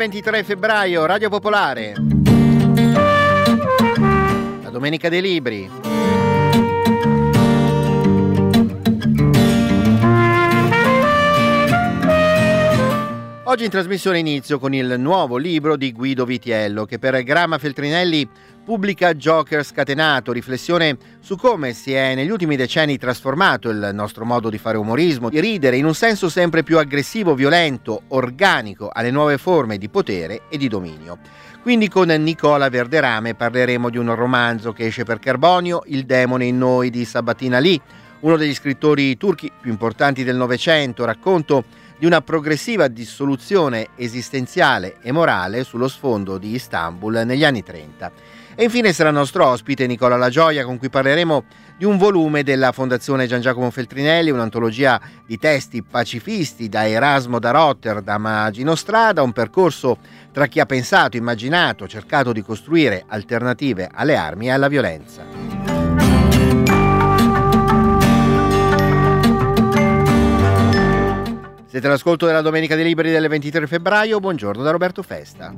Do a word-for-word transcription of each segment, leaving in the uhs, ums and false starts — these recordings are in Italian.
ventitré febbraio, Radio Popolare. La Domenica dei Libri. Oggi in trasmissione inizio con il nuovo libro di Guido Vitiello, che per Gramma Feltrinelli pubblica Joker Scatenato, riflessione su come si è negli ultimi decenni trasformato il nostro modo di fare umorismo, di ridere in un senso sempre più aggressivo, violento, organico alle nuove forme di potere e di dominio. Quindi con Nicola Verderame parleremo di un romanzo che esce per Carbonio, Il demone in noi di Sabahattin Ali, uno degli scrittori turchi più importanti del Novecento, racconto di una progressiva dissoluzione esistenziale e morale sullo sfondo di Istanbul negli anni trenta. E infine sarà nostro ospite Nicola La Gioia, con cui parleremo di un volume della Fondazione Gian Giacomo Feltrinelli, un'antologia di testi pacifisti da Erasmo da Rotterdam a Gino Strada, un percorso tra chi ha pensato, immaginato, cercato di costruire alternative alle armi e alla violenza. Siete all'ascolto della Domenica dei Libri del ventitré febbraio, buongiorno da Roberto Festa.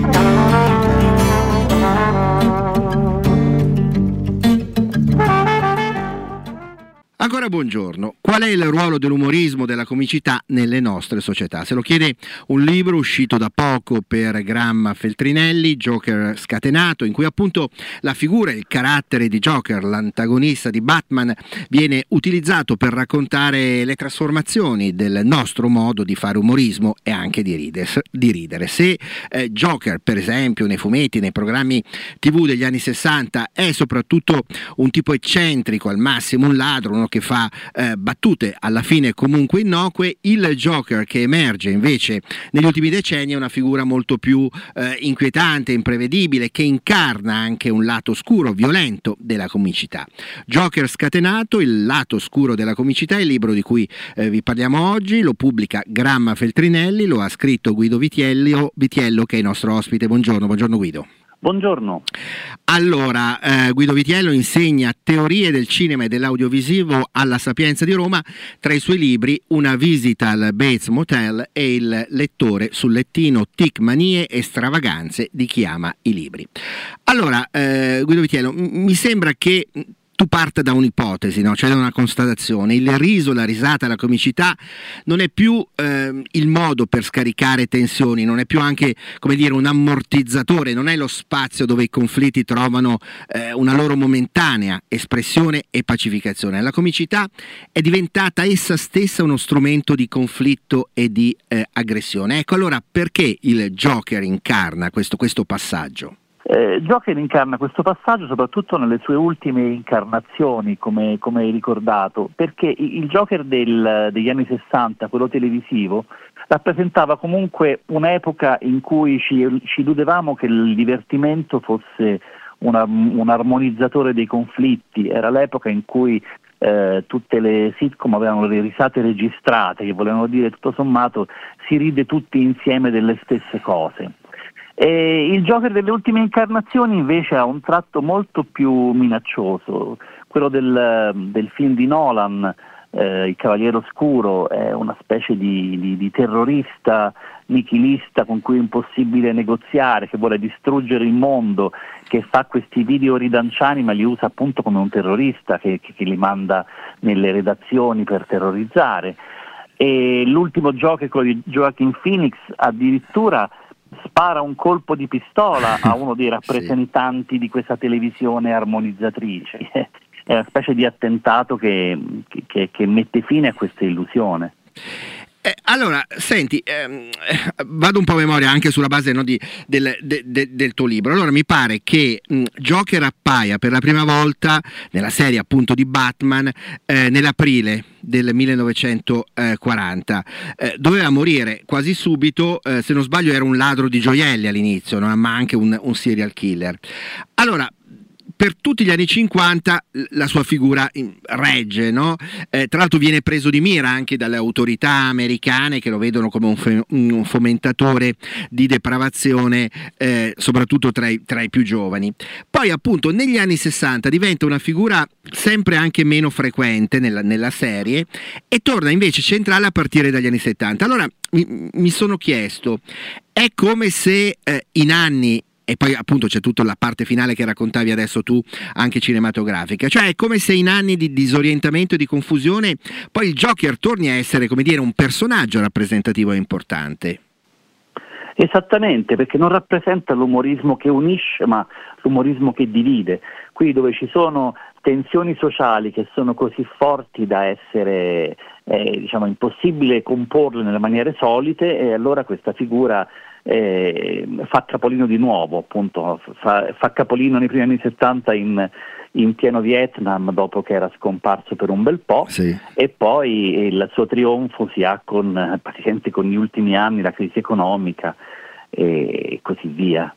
Ancora buongiorno. Qual è il ruolo dell'umorismo, della comicità nelle nostre società? Se lo chiede un libro uscito da poco per Gramma Feltrinelli, Joker Scatenato, in cui appunto la figura, il carattere di Joker, l'antagonista di Batman, viene utilizzato per raccontare le trasformazioni del nostro modo di fare umorismo e anche di ridere. Di ridere. Se eh, Joker, per esempio, nei fumetti, nei programmi tivù degli anni sessanta, è soprattutto un tipo eccentrico, al massimo un ladro, uno che fa eh, battute alla fine comunque innocue, il Joker che emerge invece negli ultimi decenni è una figura molto più eh, inquietante, imprevedibile, che incarna anche un lato oscuro, violento della comicità. Joker Scatenato, il lato oscuro della comicità, è il libro di cui eh, vi parliamo oggi, lo pubblica Gramma Feltrinelli, lo ha scritto Guido Vitiello, Vitiello che è il nostro ospite. Buongiorno, buongiorno Guido. Buongiorno. Allora, eh, Guido Vitiello insegna teorie del cinema e dell'audiovisivo alla Sapienza di Roma. Tra i suoi libri Una visita al Bates Motel e Il lettore sul lettino, tic, manie e stravaganze di chi ama i libri. Allora, eh, Guido Vitiello, m- mi sembra che tu parta da un'ipotesi, no? Cioè da una constatazione. Il riso, la risata, la comicità non è più eh, il modo per scaricare tensioni, non è più anche, come dire, un ammortizzatore, non è lo spazio dove i conflitti trovano eh, una loro momentanea espressione e pacificazione. La comicità è diventata essa stessa uno strumento di conflitto e di eh, aggressione. Ecco, allora perché il Joker incarna questo, questo passaggio? Eh, Joker incarna questo passaggio soprattutto nelle sue ultime incarnazioni, come, come hai ricordato, perché il Joker del, degli anni sessanta, quello televisivo, rappresentava comunque un'epoca in cui ci, ci illudevamo che il divertimento fosse una, un armonizzatore dei conflitti. Era l'epoca in cui eh, tutte le sitcom avevano le risate registrate, che volevano dire tutto sommato si ride tutti insieme delle stesse cose. E il Joker delle ultime incarnazioni invece ha un tratto molto più minaccioso, quello del, del film di Nolan, eh, Il Cavaliere Oscuro, è una specie di, di, di terrorista nichilista con cui è impossibile negoziare, che vuole distruggere il mondo, che fa questi video ridanciani ma li usa appunto come un terrorista che, che, che li manda nelle redazioni per terrorizzare. E l'ultimo Joker, quello di Joaquin Phoenix, addirittura spara un colpo di pistola a uno dei rappresentanti sì. di questa televisione armonizzatrice. È una specie di attentato che, che, che mette fine a questa illusione. Eh, allora, senti, ehm, vado un po' a memoria anche sulla base, no, di, del, de, de, del tuo libro. Allora mi pare che mh, Joker appaia per la prima volta nella serie appunto di Batman eh, nell'aprile del millenovecentoquaranta. Eh, doveva morire quasi subito, eh, se non sbaglio era un ladro di gioielli all'inizio, no? Ma anche un, un serial killer. Allora, per tutti gli anni cinquanta la sua figura regge, no? Eh, tra l'altro viene preso di mira anche dalle autorità americane, che lo vedono come un, fe- un fomentatore di depravazione, eh, soprattutto tra i, tra i più giovani. Poi appunto negli anni sessanta diventa una figura sempre anche meno frequente nella, nella serie e torna invece centrale a partire dagli anni settanta. Allora mi, mi sono chiesto, è come se eh, in anni, e poi appunto c'è tutta la parte finale che raccontavi adesso tu, anche cinematografica, cioè è come se in anni di disorientamento e di confusione poi il Joker torni a essere, come dire, un personaggio rappresentativo e importante. Esattamente, perché non rappresenta l'umorismo che unisce, ma l'umorismo che divide. Qui dove ci sono tensioni sociali che sono così forti da essere eh, diciamo impossibile comporle nelle maniere solite, e allora questa figura eh, fa capolino di nuovo, appunto, fa, fa capolino nei primi anni settanta in, in pieno Vietnam, dopo che era scomparso per un bel po', sì. E poi il suo trionfo si ha con, praticamente con gli ultimi anni, la crisi economica e così via.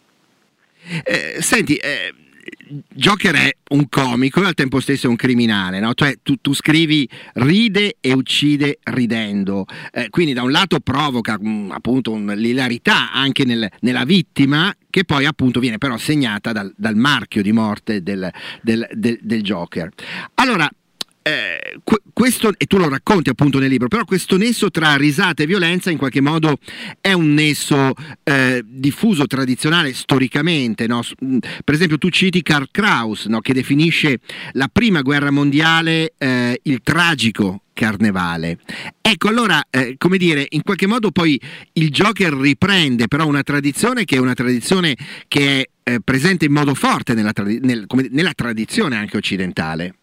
Eh, senti, eh, Joker è un comico e al tempo stesso è un criminale, no? Cioè, tu, tu scrivi ride e uccide ridendo, eh, quindi da un lato provoca mh, appunto un'ilarità anche nel, nella vittima, che poi appunto viene però segnata dal, dal marchio di morte del, del, del, del Joker. Allora, Eh, questo, e tu lo racconti appunto nel libro, però questo nesso tra risata e violenza in qualche modo è un nesso eh, diffuso, tradizionale storicamente, no? Per esempio tu citi Karl Kraus, no? Che definisce la prima guerra mondiale eh, il tragico carnevale. Ecco, allora, eh, come dire, in qualche modo poi il Joker riprende però una tradizione che è una tradizione che è eh, presente in modo forte nella, tradi- nel, come, nella tradizione anche occidentale.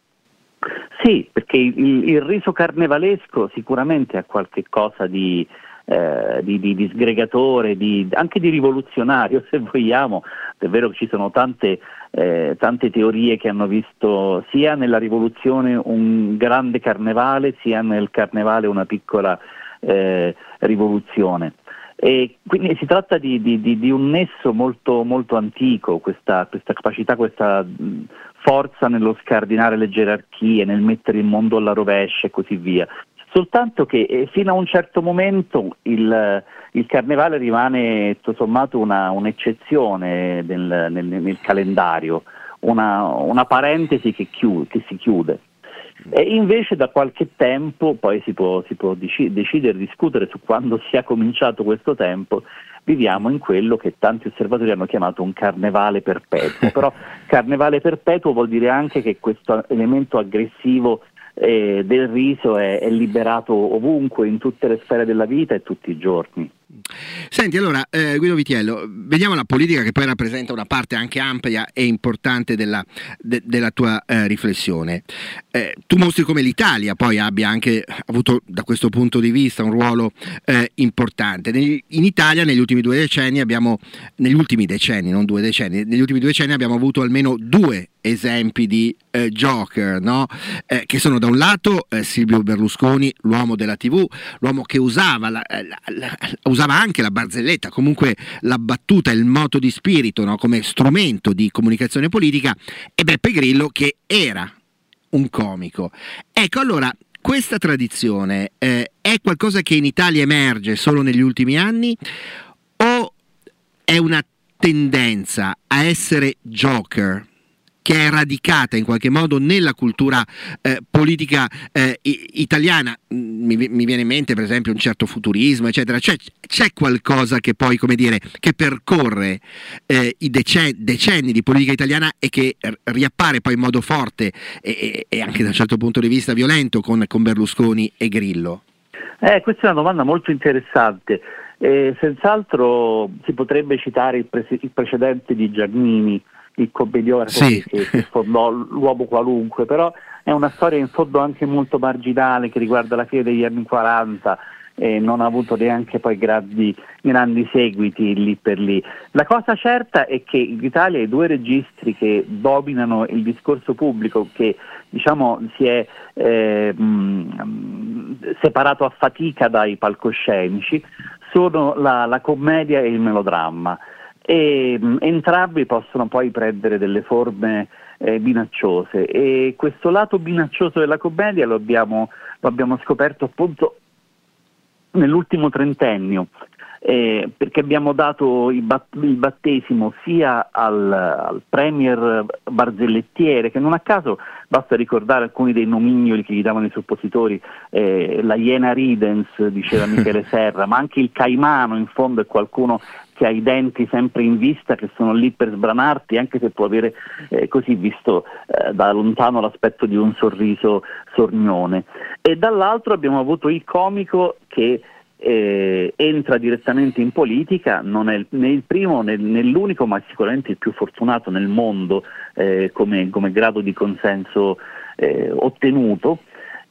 Sì, perché il, il riso carnevalesco sicuramente ha qualche cosa di, eh, di, di, di sgregatore, di, anche di rivoluzionario, se vogliamo. È vero che ci sono tante, eh, tante teorie che hanno visto sia nella rivoluzione un grande carnevale, sia nel carnevale una piccola eh, rivoluzione. E quindi si tratta di, di, di, di un nesso molto, molto antico, questa, questa capacità, questa forza nello scardinare le gerarchie, nel mettere il mondo alla rovescia e così via. Soltanto che eh, fino a un certo momento il, il carnevale rimane tutto sommato una, un'eccezione nel, nel, nel calendario, una, una parentesi che, chiude, che si chiude. E invece da qualche tempo, poi si può, si può dec- decidere, discutere su quando sia cominciato questo tempo, viviamo in quello che tanti osservatori hanno chiamato un carnevale perpetuo. Però carnevale perpetuo vuol dire anche che questo elemento aggressivo eh, del riso è, è liberato ovunque, in tutte le sfere della vita e tutti i giorni. Senti, allora eh, Guido Vitiello, vediamo la politica, che poi rappresenta una parte anche ampia e importante della, de, della tua eh, riflessione. Eh, tu mostri come l'Italia poi abbia anche avuto da questo punto di vista un ruolo eh, importante. Negli, in Italia negli ultimi due decenni abbiamo, negli ultimi decenni, non due decenni, negli ultimi due decenni abbiamo avuto almeno due esempi di eh, Joker, no? Eh, che sono da un lato eh, Silvio Berlusconi, l'uomo della tivù, l'uomo che usava la, la, la, usava anche la barzelletta, comunque la battuta, il moto di spirito, no? Come strumento di comunicazione politica, e Beppe Grillo che era un comico. Ecco, allora questa tradizione eh, è qualcosa che in Italia emerge solo negli ultimi anni o è una tendenza a essere Joker che è radicata in qualche modo nella cultura eh, politica eh, italiana? Mi, mi viene in mente per esempio un certo futurismo, eccetera. C'è, c'è qualcosa che poi, come dire, che percorre eh, i decenni, decenni di politica italiana e che riappare poi in modo forte e, e anche da un certo punto di vista violento con, con Berlusconi e Grillo? Eh, questa è una domanda molto interessante. Eh, senz'altro si potrebbe citare il, pre- il precedente di Giannini, il commedione, sì. che, che fondò l'uomo qualunque, però è una storia in fondo anche molto marginale che riguarda la fine degli anni quaranta e non ha avuto neanche poi grandi, grandi seguiti lì per lì. La cosa certa è che in Italia i due registri che dominano il discorso pubblico, che diciamo si è eh, mh, separato a fatica dai palcoscenici, sono la, la commedia e il melodramma. E mh, entrambi possono poi prendere delle forme eh, minacciose, e questo lato minaccioso della commedia lo abbiamo, lo abbiamo scoperto appunto nell'ultimo trentennio, eh, perché abbiamo dato il, bat- il battesimo sia al, al premier barzellettiere, che non a caso basta ricordare alcuni dei nomignoli che gli davano i suppositori, eh, la iena ridens, diceva Michele Serra, ma anche il caimano in fondo è qualcuno che ha i denti sempre in vista, che sono lì per sbranarti, anche se può avere eh, così visto eh, da lontano l'aspetto di un sorriso sornione. E dall'altro abbiamo avuto il comico che eh, entra direttamente in politica, non è né il primo né, né l'unico, ma sicuramente il più fortunato nel mondo eh, come, come grado di consenso eh, ottenuto.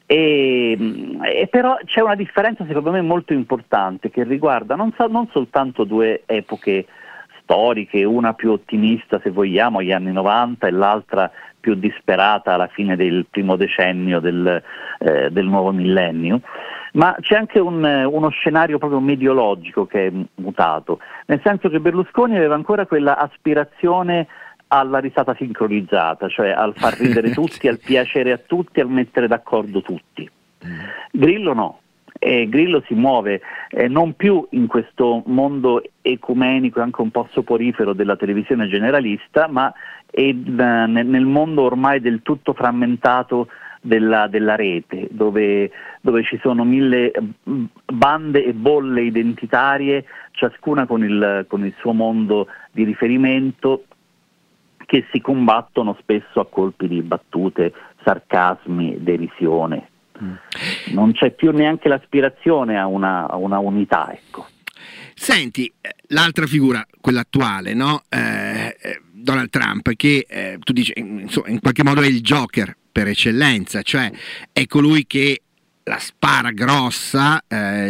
E, e però c'è una differenza secondo me molto importante che riguarda non, so, non soltanto due epoche storiche, una più ottimista se vogliamo, gli anni novanta, e l'altra più disperata alla fine del primo decennio del, eh, del nuovo millennio, ma c'è anche un, uno scenario proprio mediologico che è mutato, nel senso che Berlusconi aveva ancora quella aspirazione alla risata sincronizzata, cioè al far ridere tutti, al piacere a tutti, al mettere d'accordo tutti. Grillo no, e Grillo si muove eh, non più in questo mondo ecumenico e anche un po' soporifero della televisione generalista, ma è, eh, nel mondo ormai del tutto frammentato della, della rete, dove, dove ci sono mille bande e bolle identitarie, ciascuna con il, con il suo mondo di riferimento, che si combattono spesso a colpi di battute, sarcasmi, derisione. Mm. Non c'è più neanche l'aspirazione a una, a una unità, ecco. Senti, l'altra figura, quella attuale, no? Eh, Donald Trump, che eh, tu dici, insomma, in qualche modo è il Joker per eccellenza, cioè è colui che la spara grossa,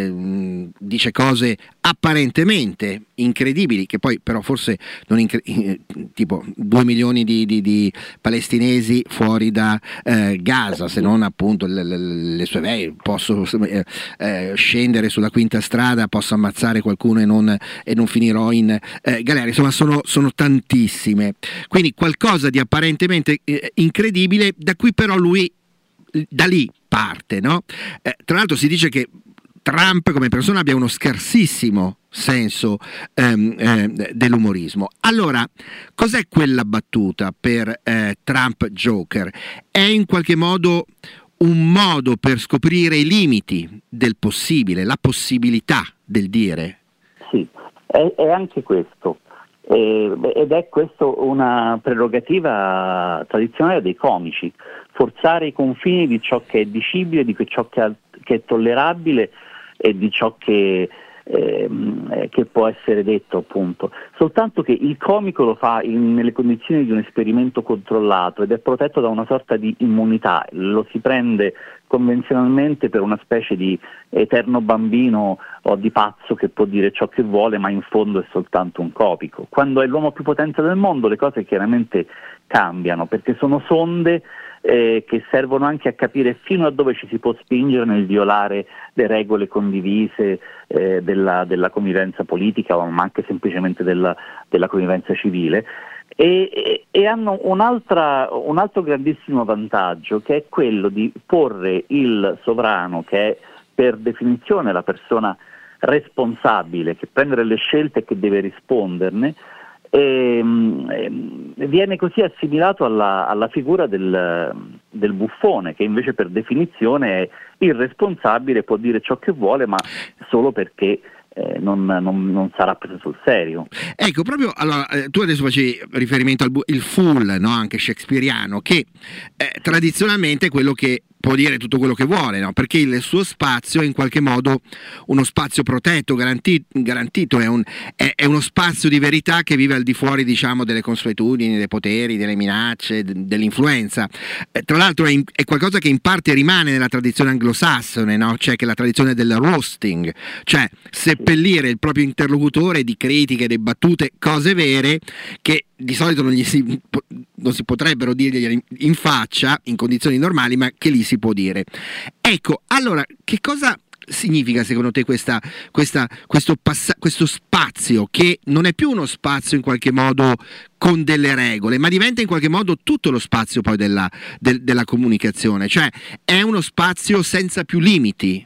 eh, dice cose apparentemente incredibili, che poi però forse non incre- tipo due milioni di, di, di palestinesi fuori da eh, Gaza, se non appunto le, le, le sue vecchie, posso eh, eh, scendere sulla quinta strada, posso ammazzare qualcuno e non, e non finirò in eh, galera, insomma sono, sono tantissime, quindi qualcosa di apparentemente eh, incredibile, da cui però lui da lì parte, no? Eh, tra l'altro si dice che Trump come persona abbia uno scarsissimo senso ehm, eh, dell'umorismo. Allora, cos'è quella battuta per eh, Trump Joker? È in qualche modo un modo per scoprire i limiti del possibile, la possibilità del dire? Sì, è, è anche questo. Ed è questo una prerogativa tradizionale dei comici, forzare i confini di ciò che è dicibile, di ciò che è tollerabile e di ciò che, eh, che può essere detto, appunto. Soltanto che il comico lo fa in, nelle condizioni di un esperimento controllato ed è protetto da una sorta di immunità, lo si prende convenzionalmente per una specie di eterno bambino o di pazzo che può dire ciò che vuole, ma in fondo è soltanto un comico. Quando è l'uomo più potente del mondo le cose chiaramente cambiano, perché sono sonde eh, che servono anche a capire fino a dove ci si può spingere nel violare le regole condivise eh, della, della convivenza politica, ma anche semplicemente della, della convivenza civile. E, e, e hanno un'altra, un altro grandissimo vantaggio, che è quello di porre il sovrano, che è per definizione la persona responsabile, che prende le scelte e che deve risponderne, e, e viene così assimilato alla, alla figura del, del buffone, che invece per definizione è irresponsabile, può dire ciò che vuole, ma solo perché Eh, non, non, non sarà preso sul serio. Ecco, proprio allora, eh, tu adesso facevi riferimento al bu- il fool, no? Anche shakespeariano, che eh, tradizionalmente è quello che può dire tutto quello che vuole, no? Perché il suo spazio è in qualche modo uno spazio protetto, garanti- garantito, è, un, è, è uno spazio di verità che vive al di fuori, diciamo, delle consuetudini, dei poteri, delle minacce, d- dell'influenza. Eh, tra l'altro è, in, è qualcosa che in parte rimane nella tradizione anglosassone, no? Cioè che è la tradizione del roasting, cioè seppellire il proprio interlocutore di critiche, di battute, cose vere che di solito non, gli si, non si potrebbero dirgli in faccia in condizioni normali, ma che lì si può dire. Ecco, allora, che cosa significa secondo te questa, questa, questo, passa, questo spazio, che non è più uno spazio in qualche modo con delle regole, ma diventa in qualche modo tutto lo spazio poi della, del, della comunicazione, cioè è uno spazio senza più limiti?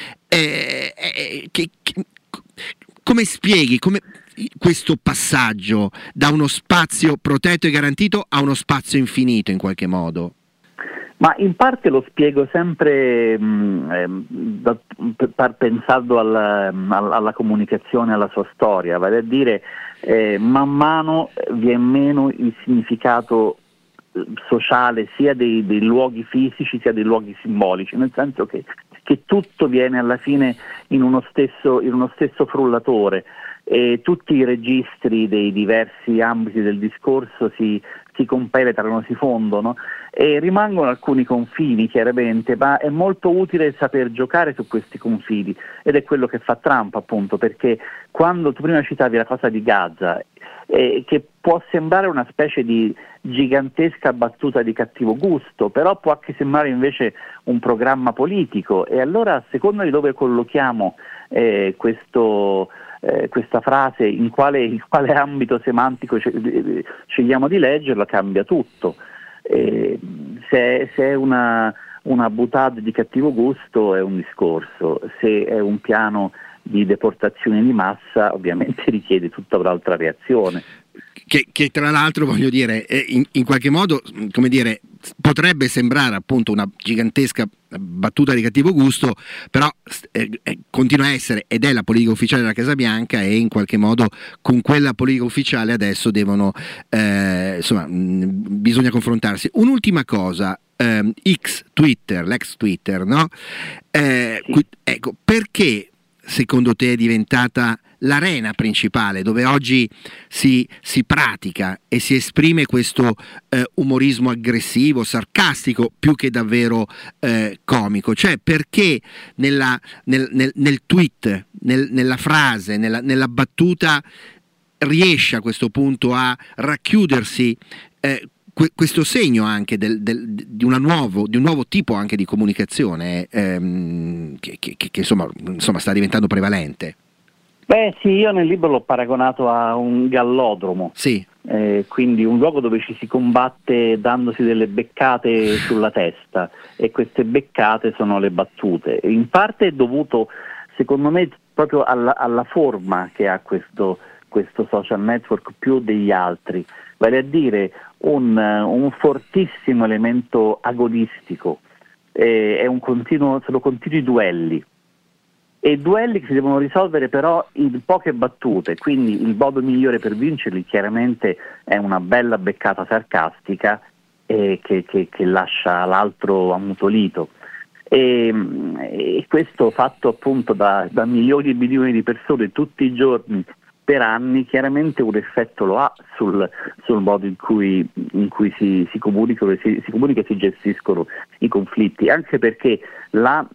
Eh, eh, che, che, come spieghi come questo passaggio da uno spazio protetto e garantito a uno spazio infinito in qualche modo? Ma in parte lo spiego sempre mh, eh, da, per, pensando alla, alla comunicazione, alla sua storia, vale a dire eh, man mano viene meno il significato sociale sia dei, dei luoghi fisici sia dei luoghi simbolici, nel senso che, che tutto viene alla fine in uno stesso, in uno stesso frullatore e tutti i registri dei diversi ambiti del discorso si, si compenetrano, si fondono e rimangono alcuni confini chiaramente, ma è molto utile saper giocare su questi confini ed è quello che fa Trump, appunto, perché quando tu prima citavi la cosa di Gaza, eh, che può sembrare una specie di gigantesca battuta di cattivo gusto, però può anche sembrare invece un programma politico, e allora a seconda di dove collochiamo eh, questo, eh, questa frase, in quale, in quale ambito semantico scegliamo di leggerla, cambia tutto. Eh, se, se è una, una boutade di cattivo gusto è un discorso, se è un piano di deportazione di massa ovviamente richiede tutta un'altra reazione. Che, che tra l'altro, voglio dire, in, in qualche modo, come dire, potrebbe sembrare appunto una gigantesca battuta di cattivo gusto, però eh, continua a essere ed è la politica ufficiale della Casa Bianca, e in qualche modo con quella politica ufficiale adesso devono eh, insomma mh, bisogna confrontarsi. Un'ultima cosa, ehm, X Twitter, l'ex Twitter, no? Eh, sì. qui, ecco, perché secondo te è diventata l'arena principale dove oggi si, si pratica e si esprime questo eh, umorismo aggressivo, sarcastico, più che davvero eh, comico? Cioè, perché nella, nel, nel, nel tweet, nel, nella frase, nella, nella battuta riesce a questo punto a racchiudersi eh, questo segno anche del, del, di, una nuovo, di un nuovo tipo anche di comunicazione ehm, che, che, che insomma, insomma sta diventando prevalente? Beh sì, io nel libro l'ho paragonato a un gallodromo, sì. eh, quindi un luogo dove ci si combatte dandosi delle beccate sulla testa, e queste beccate sono le battute. E in parte è dovuto, secondo me, proprio alla, alla forma che ha questo, questo social network più degli altri, vale a dire un, un fortissimo elemento agonistico, eh, è un continuo, sono continui duelli. E duelli che si devono risolvere però in poche battute, quindi il modo migliore per vincerli chiaramente è una bella beccata sarcastica eh, che, che, che lascia l'altro ammutolito. E, e questo fatto appunto da, da milioni e milioni di persone tutti i giorni per anni, chiaramente un effetto lo ha sul, sul modo in cui, in cui si, si comunicano, si, si comunica e si gestiscono i conflitti, anche perché la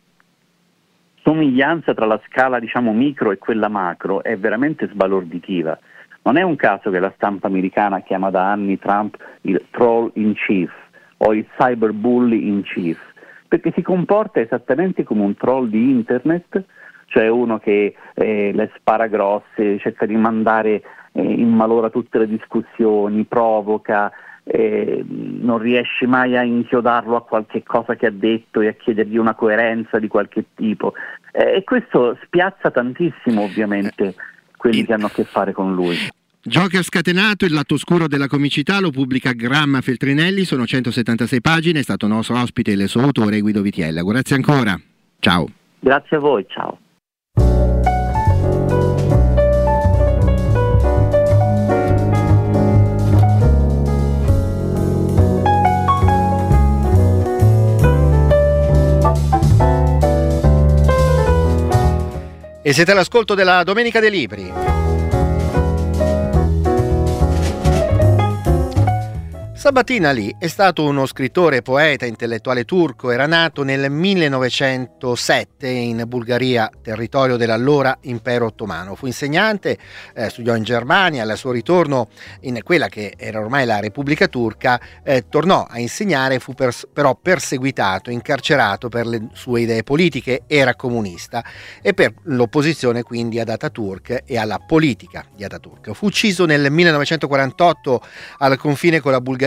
somiglianza tra la scala, diciamo, micro e quella macro è veramente sbalorditiva. Non è un caso che la stampa americana chiama da anni Trump il troll in chief o il cyberbully in chief, perché si comporta esattamente come un troll di internet, cioè uno che eh, le spara grosse, cerca di mandare eh, in malora tutte le discussioni, provoca, Eh, non riesci mai a inchiodarlo a qualche cosa che ha detto e a chiedergli una coerenza di qualche tipo, eh, e questo spiazza tantissimo ovviamente quelli che hanno a che fare con lui. Joker scatenato, il lato oscuro della comicità, lo pubblica Gramma Feltrinelli, sono centosettantasei pagine, è stato nostro ospite il suo autore Guido Vitiella. Grazie ancora, ciao. Grazie a voi, ciao. E siete all'ascolto della Domenica dei Libri. Sabatin Ali è stato uno scrittore, poeta, intellettuale turco. Era nato nel millenovecentosette in Bulgaria, territorio dell'allora impero ottomano. Fu insegnante, eh, studiò in Germania. Al suo ritorno in quella che era ormai la Repubblica Turca, eh, tornò a insegnare, fu pers- però perseguitato, incarcerato per le sue idee politiche. Era comunista e per l'opposizione quindi ad Ataturk e alla politica di Ataturk. Fu ucciso nel millenovecentoquarantotto al confine con la Bulgaria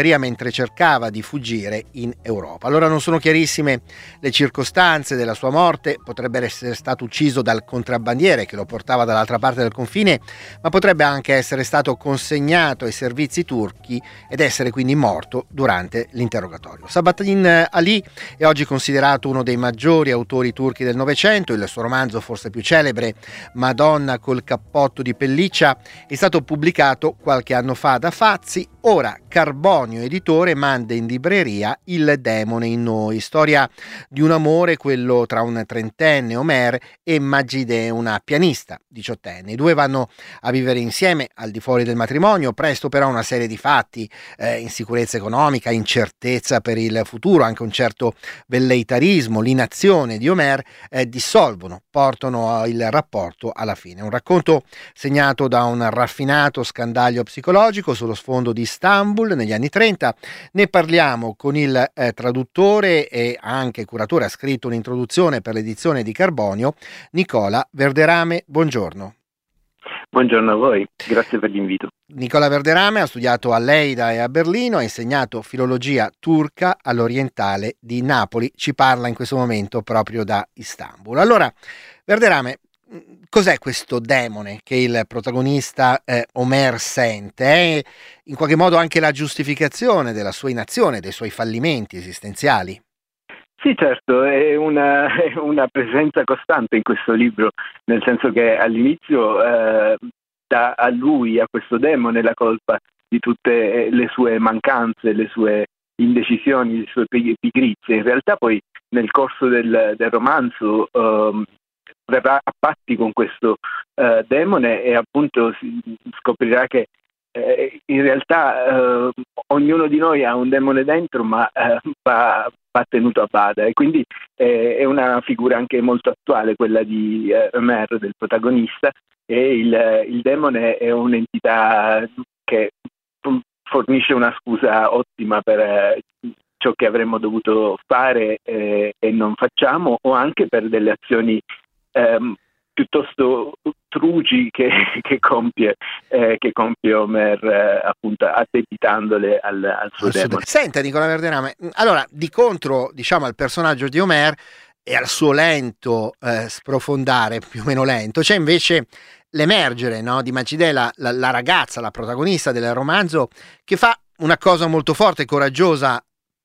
Bulgaria mentre cercava di fuggire in Europa. Allora non sono chiarissime le circostanze della sua morte, potrebbe essere stato ucciso dal contrabbandiere che lo portava dall'altra parte del confine, ma potrebbe anche essere stato consegnato ai servizi turchi ed essere quindi morto durante l'interrogatorio. Sabatin Ali è oggi considerato uno dei maggiori autori turchi del Novecento. Il suo romanzo forse più celebre, Madonna col cappotto di pelliccia, è stato pubblicato qualche anno fa da Fazzi. Ora Carbonio Editore manda in libreria Il demone in noi, storia di un amore, quello tra un trentenne, Omer, e Magide, una pianista diciottenne. I due vanno a vivere insieme al di fuori del matrimonio, presto però una serie di fatti, eh, insicurezza economica, incertezza per il futuro, anche un certo velleitarismo, l'inazione di Omer eh, dissolvono, portano il rapporto alla fine. Un racconto segnato da un raffinato scandaglio psicologico sullo sfondo di Istanbul negli anni trenta. Ne parliamo con il eh, traduttore e anche curatore, ha scritto un'introduzione per l'edizione di Carbonio, Nicola Verderame. Buongiorno. Buongiorno a voi, grazie per l'invito. Nicola Verderame ha studiato a Leida e a Berlino, ha insegnato filologia turca all'Orientale di Napoli, ci parla in questo momento proprio da Istanbul. Allora, Verderame, cos'è questo demone che il protagonista eh, Omer sente? È in qualche modo anche la giustificazione della sua inazione, dei suoi fallimenti esistenziali? Sì, certo, è una, è una presenza costante in questo libro, nel senso che all'inizio eh, dà a lui, a questo demone, la colpa di tutte le sue mancanze, le sue indecisioni, le sue pigrizie. In realtà poi nel corso del, del romanzo eh, verrà a patti con questo eh, demone e appunto si scoprirà che eh, in realtà eh, ognuno di noi ha un demone dentro, ma eh, va, va tenuto a bada, e quindi eh, è una figura anche molto attuale quella di eh, Omer, del protagonista, e il, il demone è un'entità che fornisce una scusa ottima per eh, ciò che avremmo dovuto fare eh, e non facciamo, o anche per delle azioni ehm, piuttosto truci che, che compie eh, che compie Omer eh, appunto addebitandole al, al suo demone. Senta Nicola Verderame, allora di contro diciamo al personaggio di Omer e al suo lento eh, sprofondare, più o meno lento, c'è invece l'emergere, no, di Magide, la, la, la ragazza, la protagonista del romanzo, che fa una cosa molto forte e coraggiosa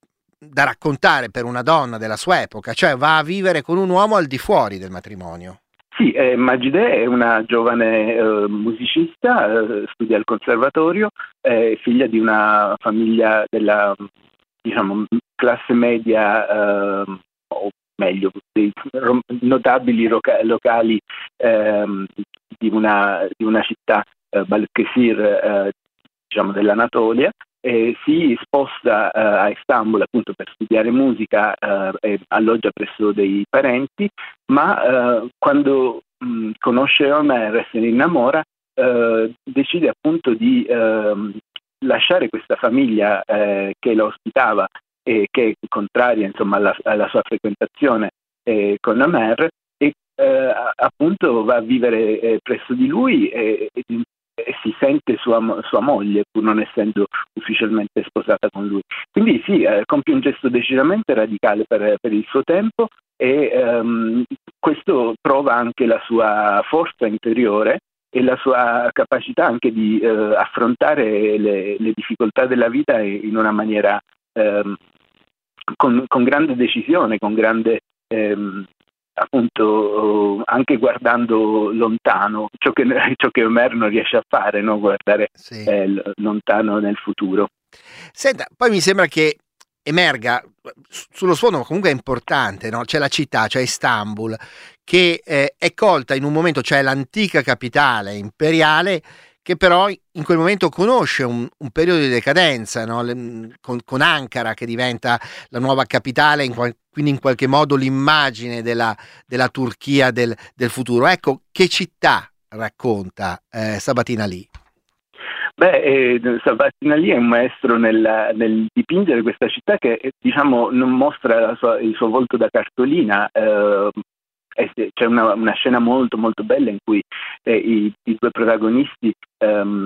da raccontare per una donna della sua epoca, cioè va a vivere con un uomo al di fuori del matrimonio. Sì, eh, Magide è una giovane eh, musicista, eh, studia al conservatorio, è figlia di una famiglia della, diciamo, classe media, eh, o meglio, dei notabili roca- locali eh, di, una, di una città, eh, Balıkesir, eh, diciamo dell'Anatolia. E si sposta uh, a Istanbul appunto per studiare musica uh, e alloggia presso dei parenti, ma uh, quando mh, conosce Omer e se ne innamora, uh, decide appunto di uh, lasciare questa famiglia uh, che lo ospitava e che è contraria insomma alla, alla sua frequentazione eh, con Omer, e uh, appunto va a vivere eh, presso di lui e, e e si sente sua, sua moglie, pur non essendo ufficialmente sposata con lui. Quindi sì, eh, compie un gesto decisamente radicale per, per il suo tempo, e ehm, questo prova anche la sua forza interiore e la sua capacità anche di eh, affrontare le, le difficoltà della vita in una maniera ehm, con, con grande decisione, con grande ehm, appunto anche guardando lontano, ciò che, ciò che Omer non riesce a fare, no? Guardare sì. eh, lontano nel futuro. Senta, poi mi sembra che emerga sullo sfondo, comunque è importante, no? C'è la città, c'è Istanbul, che eh, è colta in un momento, cioè l'antica capitale imperiale, che però in quel momento conosce un, un periodo di decadenza, no? Le, con, con Ankara che diventa la nuova capitale, in qual, quindi in qualche modo l'immagine della, della Turchia del, del futuro. Ecco, che città racconta eh, Sabatin Ali? Beh, eh, Sabatin Ali è un maestro nel, nel dipingere questa città che, diciamo, non mostra la sua, il suo volto da cartolina. Eh, c'è una, una scena molto molto bella in cui eh, i, i due protagonisti ehm,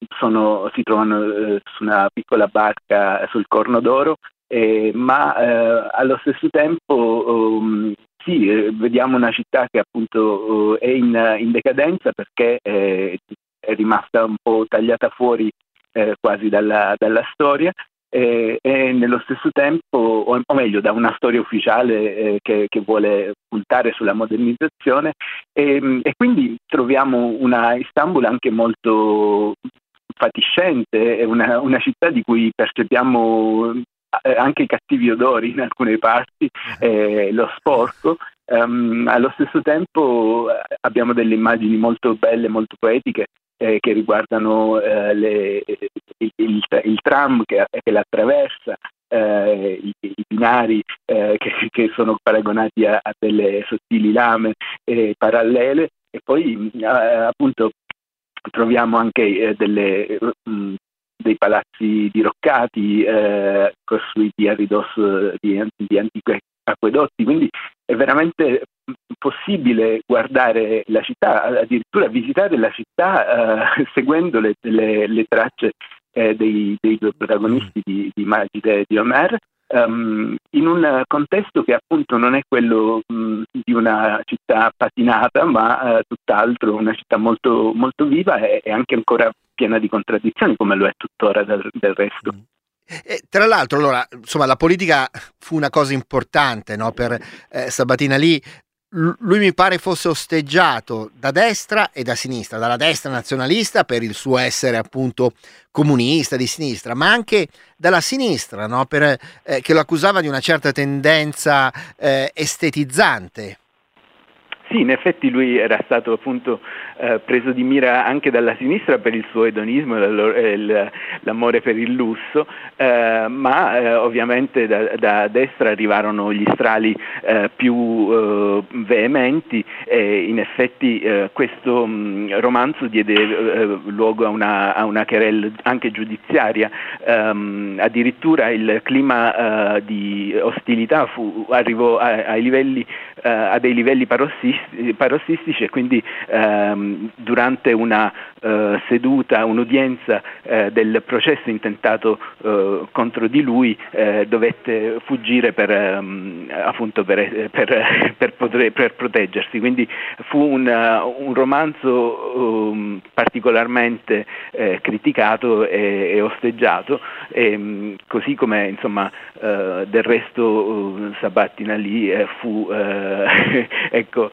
sono, si trovano eh, su una piccola barca sul Corno d'Oro, eh, ma eh, allo stesso tempo um, sì, eh, vediamo una città che appunto è in, in decadenza perché eh, è rimasta un po' tagliata fuori eh, quasi dalla, dalla storia. E, e nello stesso tempo, o, o meglio, da una storia ufficiale eh, che, che vuole puntare sulla modernizzazione, e, e quindi troviamo una Istanbul anche molto fatiscente, è una, una città di cui percepiamo anche i cattivi odori in alcune parti, eh, lo sporco. Um, allo stesso tempo abbiamo delle immagini molto belle, molto poetiche, Eh, che riguardano eh, le, il, il, il tram che, che l'attraversa, eh, i, i binari eh, che, che sono paragonati a, a delle sottili lame eh, parallele, e poi eh, appunto troviamo anche eh, delle, mh, dei palazzi diroccati eh, costruiti a ridosso di, di antichi acquedotti, quindi è veramente possibile guardare la città, addirittura visitare la città eh, seguendo le, le, le tracce eh, dei, dei due protagonisti di, di Magide e di Omer, um, in un contesto che appunto non è quello mh, di una città patinata, ma eh, tutt'altro, una città molto, molto viva e, e anche ancora piena di contraddizioni, come lo è tuttora del, del resto. Mm. E, tra l'altro, allora, insomma, la politica fu una cosa importante, no, per eh, Sabatinali. L- lui mi pare fosse osteggiato da destra e da sinistra, dalla destra nazionalista per il suo essere appunto comunista di sinistra, ma anche dalla sinistra, no, per, eh, che lo accusava di una certa tendenza eh, estetizzante. Sì, in effetti lui era stato appunto eh, preso di mira anche dalla sinistra per il suo edonismo e il, l'amore per il lusso, eh, ma eh, ovviamente da, da destra arrivarono gli strali eh, più eh, veementi, e in effetti eh, questo mh, romanzo diede eh, luogo a una, a una querelle anche giudiziaria. Um, addirittura il clima uh, di ostilità fu, arrivò a, ai livelli, uh, a dei livelli parossisti, parossistici, e quindi um, durante una uh, seduta, un'udienza uh, del processo intentato uh, contro di lui, uh, dovette fuggire per, um, appunto per, per, per, poter, per proteggersi. Quindi fu un, uh, un romanzo um, particolarmente uh, criticato e, e osteggiato, e, così come insomma uh, del resto uh, Sabatinali eh, fu uh, ecco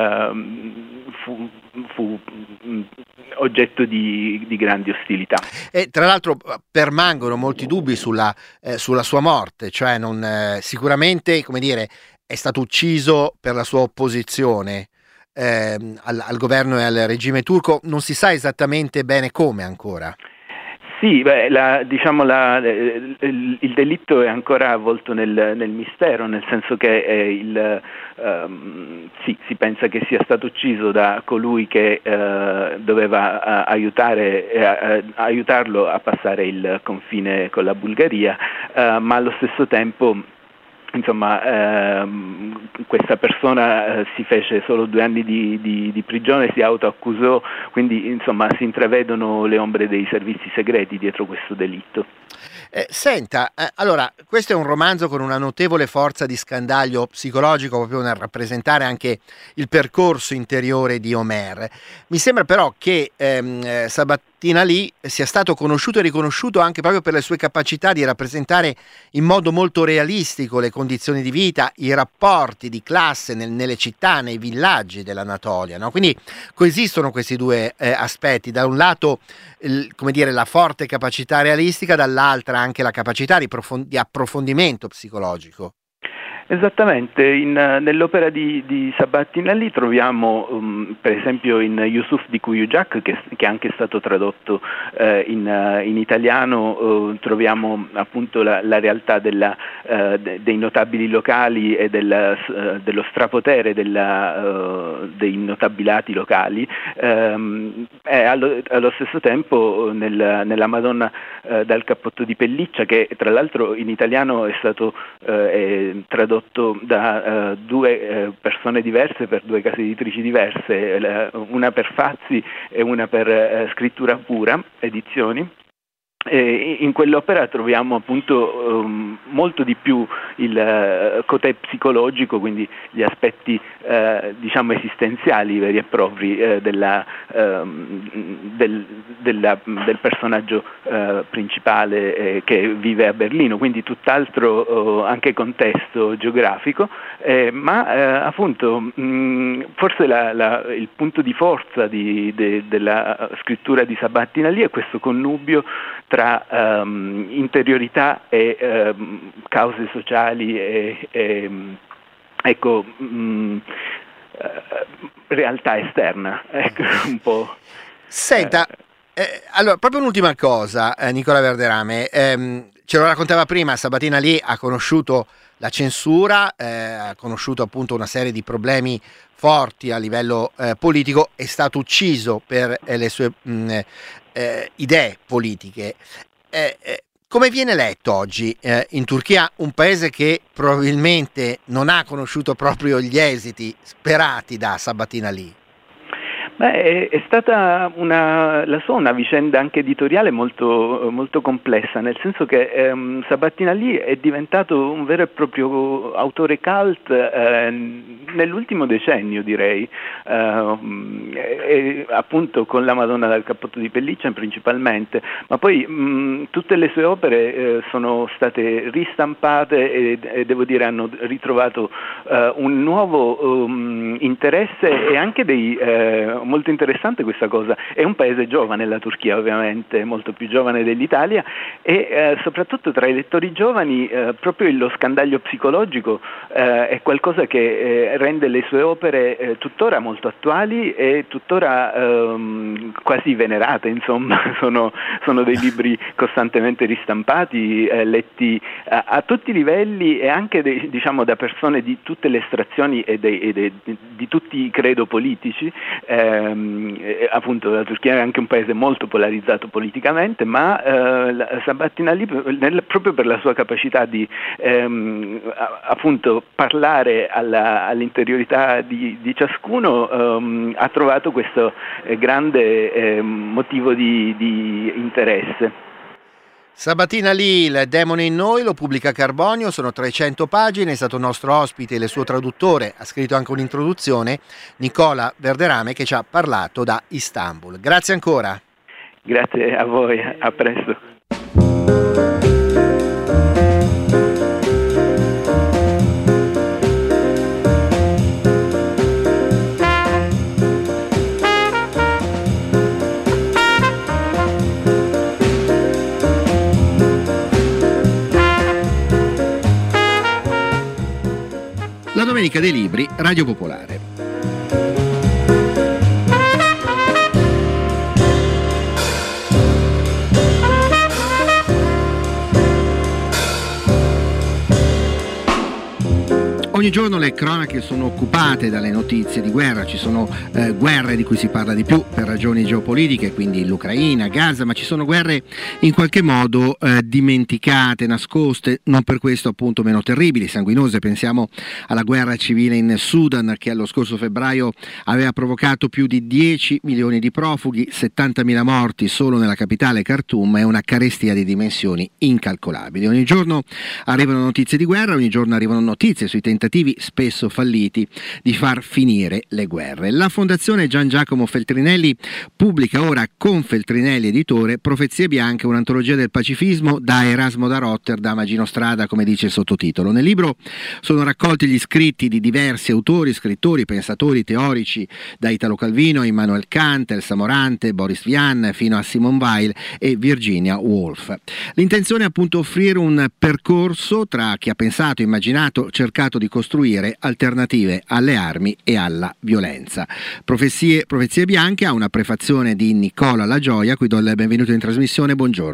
uh, fu, fu um, oggetto di, di grandi ostilità. E tra l'altro permangono molti dubbi sulla, eh, sulla sua morte, cioè non, eh, sicuramente, come dire, è stato ucciso per la sua opposizione eh, al, al governo e al regime turco, non si sa esattamente bene come ancora. Sì, beh, la, diciamo la, il, il delitto è ancora avvolto nel, nel mistero, nel senso che eh, il, um, sì, si pensa che sia stato ucciso da colui che uh, doveva uh, aiutare, uh, aiutarlo a passare il confine con la Bulgaria, uh, ma allo stesso tempo insomma ehm, questa persona eh, si fece solo due anni di, di, di prigione, si autoaccusò, quindi insomma si intravedono le ombre dei servizi segreti dietro questo delitto. Eh, senta, eh, allora, questo è un romanzo con una notevole forza di scandaglio psicologico, proprio nel rappresentare anche il percorso interiore di Omer. Mi sembra però che ehm, eh, Sabatinali sia stato conosciuto e riconosciuto anche proprio per le sue capacità di rappresentare in modo molto realistico le condizioni di vita, i rapporti di classe nel, nelle città, nei villaggi dell'Anatolia, no? Quindi coesistono questi due eh, aspetti, da un lato il, come dire, la forte capacità realistica, dall'altra anche la capacità di, profond- di approfondimento psicologico. Esattamente, in, nell'opera di, di Sabatinali troviamo um, per esempio in Yusuf di Kuyucak, che, che è anche stato tradotto eh, in, in italiano, eh, troviamo appunto la, la realtà della, eh, de, dei notabili locali e del, eh, dello strapotere della, uh, dei notabilati locali, ehm, e allo, allo stesso tempo nel, nella Madonna eh, dal cappotto di pelliccia, che tra l'altro in italiano è stato eh, tradotto prodotto da uh, due uh, persone diverse per due case editrici diverse, uh, una per Fazzi e una per uh, Scrittura Pura Edizioni. E in quell'opera troviamo appunto um, molto di più il uh, cotè psicologico, quindi gli aspetti uh, diciamo esistenziali veri e propri uh, della, um, del, della, del personaggio uh, principale eh, che vive a Berlino, quindi tutt'altro uh, anche contesto geografico, eh, ma uh, appunto mh, forse la, la, il punto di forza di, de, della scrittura di Sabattinalì è questo connubio tra um, interiorità e um, cause sociali e, e ecco, mh, realtà esterna, ecco, un po'. Senta, eh, allora, proprio un'ultima cosa, eh, Nicola Verderame, ehm, ce lo raccontava prima, Sabattinalì ha conosciuto la censura, eh, ha conosciuto appunto una serie di problemi forti a livello eh, politico, è stato ucciso per eh, le sue mh, eh, idee politiche. Eh, eh, come viene letto oggi eh, in Turchia, un paese che probabilmente non ha conosciuto proprio gli esiti sperati da Sabattinalì? Beh, è stata una, la sua una vicenda anche editoriale molto, molto complessa, nel senso che ehm, Sabattinalì è diventato un vero e proprio autore cult eh, nell'ultimo decennio, direi, eh, e, appunto con La Madonna dal cappotto di pelliccia principalmente, ma poi mh, tutte le sue opere eh, sono state ristampate e, e devo dire hanno ritrovato eh, un nuovo um, interesse e anche dei eh, molto interessante questa cosa. È un paese giovane la Turchia, ovviamente molto più giovane dell'Italia, e eh, soprattutto tra i lettori giovani eh, proprio lo scandaglio psicologico eh, è qualcosa che eh, rende le sue opere eh, tuttora molto attuali e tuttora ehm, quasi venerate, insomma. sono, sono dei libri costantemente ristampati, eh, letti a, a tutti i livelli e anche dei, diciamo da persone di tutte le estrazioni e, dei, e dei, di, di tutti i credo politici. Eh, Eh, appunto la Turchia è anche un paese molto polarizzato politicamente, ma eh, Sabattinalì nel, proprio per la sua capacità di ehm, a, appunto parlare alla, all'interiorità di, di ciascuno ehm, ha trovato questo eh, grande eh, motivo di, di interesse. Sabattinalì, Il demone in noi, lo pubblica Carbonio, sono trecento pagine, è stato nostro ospite e il suo traduttore, ha scritto anche un'introduzione, Nicola Verderame, che ci ha parlato da Istanbul. Grazie ancora. Grazie a voi, a presto. La Domenica dei Libri, Radio Popolare. Ogni giorno le cronache sono occupate dalle notizie di guerra, ci sono eh, guerre di cui si parla di più per ragioni geopolitiche, quindi l'Ucraina, Gaza, ma ci sono guerre in qualche modo eh, dimenticate, nascoste, non per questo appunto meno terribili, sanguinose. Pensiamo alla guerra civile in Sudan, che allo scorso febbraio aveva provocato più di dieci milioni di profughi, settantamila morti solo nella capitale Khartoum e una carestia di dimensioni incalcolabili. Ogni giorno arrivano notizie di guerra, ogni giorno arrivano notizie sui tentativi spesso falliti di far finire le guerre. La Fondazione Gian Giacomo Feltrinelli pubblica ora con Feltrinelli editore Profezie bianche, un'antologia del pacifismo da Erasmo da Rotterdam a Gino Strada, come dice il sottotitolo. Nel libro sono raccolti gli scritti di diversi autori, scrittori, pensatori, teorici, da Italo Calvino, Immanuel Kant, Elsa Morante, Boris Vian, fino a Simone Weil e Virginia Woolf. L'intenzione è appunto offrire un percorso tra chi ha pensato, immaginato, cercato di costruire alternative alle armi e alla violenza. Profezie, Profezie bianche ha una prefazione di Nicola La Gioia, cui do il benvenuto in trasmissione. Buongiorno.